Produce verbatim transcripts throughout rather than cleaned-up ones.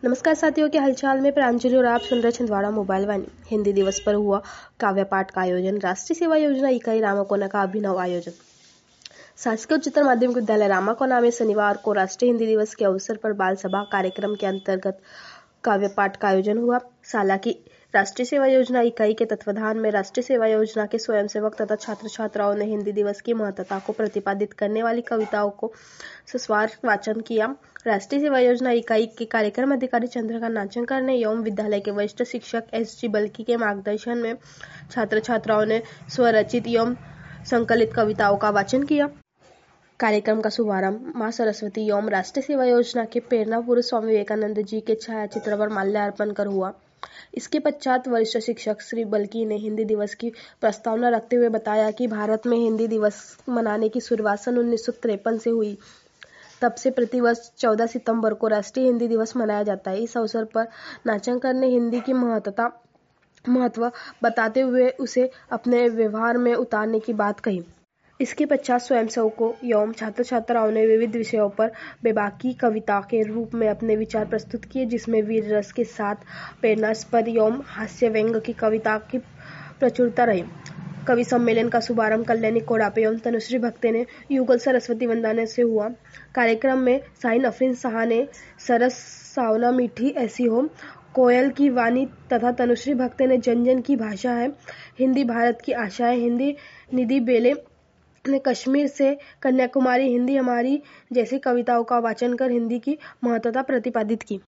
नमस्कार साथियों के हालचाल में प्रांजलि और आप सुन रहे छिंदवाड़ा मोबाइल वाणी। हिंदी दिवस पर हुआ काव्य पाठ का आयोजन। राष्ट्रीय सेवा योजना इकाई रामाकोना का अभिनव आयोजन। शासकीय उच्चतर माध्यमिक विद्यालय रामाकोना में शनिवार को राष्ट्रीय हिंदी दिवस के अवसर पर बाल सभा कार्यक्रम के अंतर्गत काव्य पाठ का आयोजन हुआ। साला की राष्ट्रीय सेवा योजना इकाई के तत्वाधान में राष्ट्रीय सेवा योजना के स्वयंसेवक तथा छात्र छात्राओं ने हिंदी दिवस की महत्ता को प्रतिपादित करने वाली कविताओं को सस्वार वाचन किया। राष्ट्रीय सेवा योजना इकाई के कार्यक्रम अधिकारी चंद्रकांत नाचंकर ने एवं विद्यालय के वरिष्ठ शिक्षक एस जी बल्की के मार्गदर्शन में छात्र छात्राओं ने स्वरचित एवं संकलित कविताओं का वाचन किया। कार्यक्रम का शुभारंभ मां सरस्वती एवं राष्ट्रीय सेवा योजना के प्रेरणा पुरुष स्वामी विवेकानंद जी के छायाचित्र पर माल्यार्पण कर हुआ। इसके पश्चात वरिष्ठ शिक्षक श्री बल्की ने हिंदी दिवस की प्रस्तावना रखते हुए बताया कि भारत में हिंदी दिवस मनाने की शुरुआत सन उन्नीस सौ तिरपन से हुई। तब से प्रतिवर्ष चौदह सितंबर को राष्ट्रीय हिंदी दिवस मनाया जाता है। इस अवसर पर नाचंकर ने हिंदी की महत्ता महत्व बताते हुए उसे अपने व्यवहार में उतारने की बात कही। इसके पश्चात स्वयंसेवकों एवं छात्र छात्राओं ने विविध विषयों पर बेबाकी कविता के रूप में अपने विचार प्रस्तुत किए, जिसमें वीर रस के साथ प्रेरणास्पद एवं हास्य व्यंग की कविता की प्रचुरता रही। कवि सम्मेलन का शुभारंभ कल्याणी कोड़ापे एवं तनुश्री भक्ते ने युगल सरस्वती वंदना से हुआ। कार्यक्रम में शाहीन अफरीन शाह ने सरस सावना मीठी ऐसी हो, कोयल की वाणी तथा तनुश्री भक्ते ने जन जन की भाषा है, हिंदी भारत की आशा है, हिंदी निधि बेले ने कश्मीर से कन्याकुमारी हिंदी हमारी जैसी कविताओं का वाचन कर हिंदी की महत्ता प्रतिपादित की।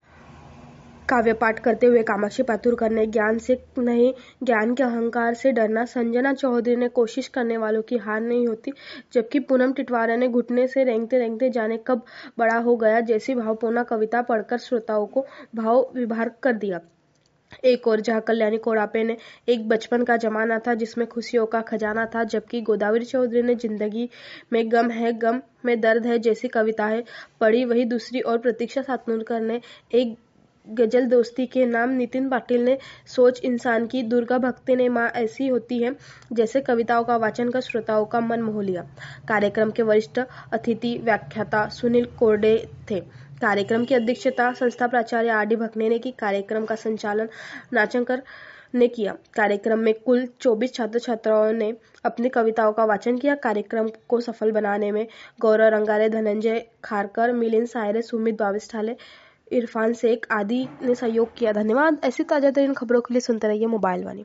काव्य पाठ करते हुए कामाक्षी पातुरकर ने ज्ञान से नहीं ज्ञान के अहंकार से डरना, संजना चौधरी ने कोशिश करने वालों की हार नहीं होती, जबकि पूनम टिटवारा ने घुटने से रेंगते रेंगते जाने कब बड़ा हो गया जैसी भावपूर्ण कविता पढ़कर श्रोताओं को भाव विभार कर दिया। एक और जहां कल्याणी कोड़ापे ने एक बचपन का जमाना था जिसमें खुशियों का खजाना था, जबकि गोदावरी चौधरी ने जिंदगी में गम है गम में दर्द है जैसी कविताएं पढ़ी। वही दूसरी ओर प्रतीक्षा सातनुरकर ने एक गजल दोस्ती के नाम, नितिन पाटिल ने सोच इंसान की, दुर्गा भक्ति ने माँ ऐसी होती है जैसे कविताओं का वाचन कर श्रोताओं का मन मोह लिया। कार्यक्रम के वरिष्ठ अतिथि व्याख्याता सुनील कोरडे थे। कार्यक्रम की अध्यक्षता संस्था प्राचार्य आर डी भकने ने की। कार्यक्रम का संचालन नाचंकर ने किया। कार्यक्रम में कुल चौबीस छात्र छात्राओं ने अपनी कविताओं का वाचन किया। कार्यक्रम को सफल बनाने में गौरव रंगारे, धनंजय खारकर, मिलिंद सायरे, सुमित बाविस्ठाले, इरफान शेख आदि ने सहयोग किया। धन्यवाद। ऐसी ताजा तरीन खबरों के लिए सुनते रहिए मोबाइल वाणी।